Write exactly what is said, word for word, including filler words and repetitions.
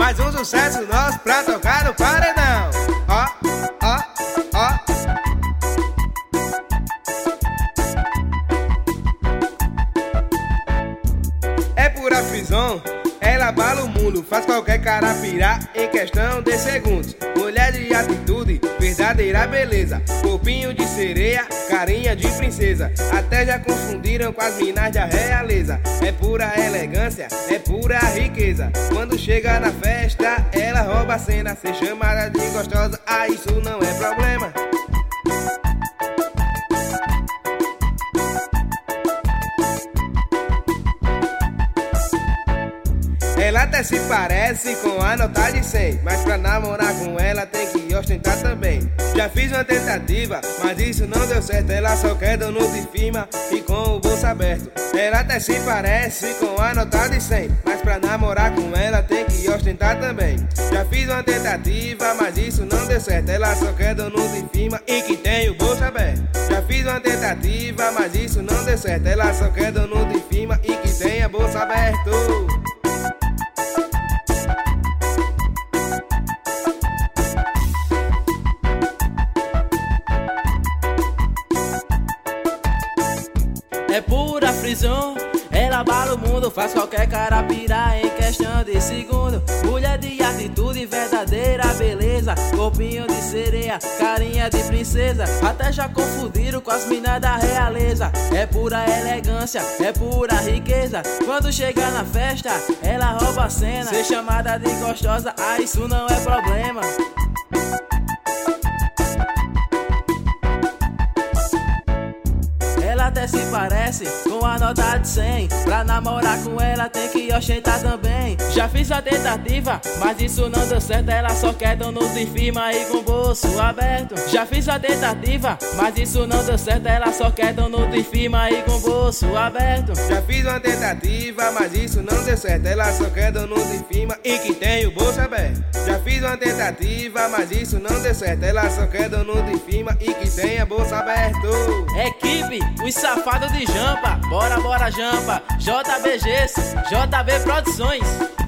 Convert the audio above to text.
Mais um sucesso nosso pra tocar no paredão. Ó, ó, ó. É pura prisão, ela abala o mundo, faz qualquer cara pirar em questão de segundos. Mulher de atitude, verdadeira beleza, corpinho de sereia, carinha de princesa. Até já confundiram com as minas da realeza. É pura elegância, é pura riqueza. Quando chega na festa, ela rouba a cena. Ser chamada de gostosa, ah, isso não é problema. Ela até se parece com a nota de cem, mas pra namorar com ela tem que ostentar também. Já fiz uma tentativa, mas isso não deu certo. Ela só quer dono de firma e com o bolso aberto. Ela até se parece com a nota de cem, mas pra namorar com ela tem que ostentar também. Já fiz uma tentativa, mas isso não deu certo. Ela só quer dono de firma e que tem o bolso aberto. Já fiz uma tentativa, mas isso não deu certo. Ela só quer dono de firma e que tenha bolso aberto. É pura prisão, ela abala o mundo, faz qualquer cara pirar em questão de segundo. Mulher de atitude, verdadeira beleza, corpinho de sereia, carinha de princesa. Até já confundiram com as minas da realeza. É pura elegância, é pura riqueza. Quando chega na festa, ela rouba a cena. Ser chamada de gostosa, ah, isso não é problema. Ela até se parece com a nota de cem, pra namorar com ela tem que ostentar também. Já fiz a tentativa, mas isso não deu certo. Ela só quer dono de firma e com bolso aberto. Já fiz a tentativa, mas isso não deu certo. Ela só quer dono de firma e com bolso aberto. Já fiz uma tentativa, mas isso não deu certo. Ela só quer dono de firma e que tem o bolso aberto. Já fiz uma tentativa, mas isso não deu certo. Ela só quer dono de firma e que tenha bolso aberto. Equipe, os safados de Jampa, bora, bora Jampa, J B G, J B Produções.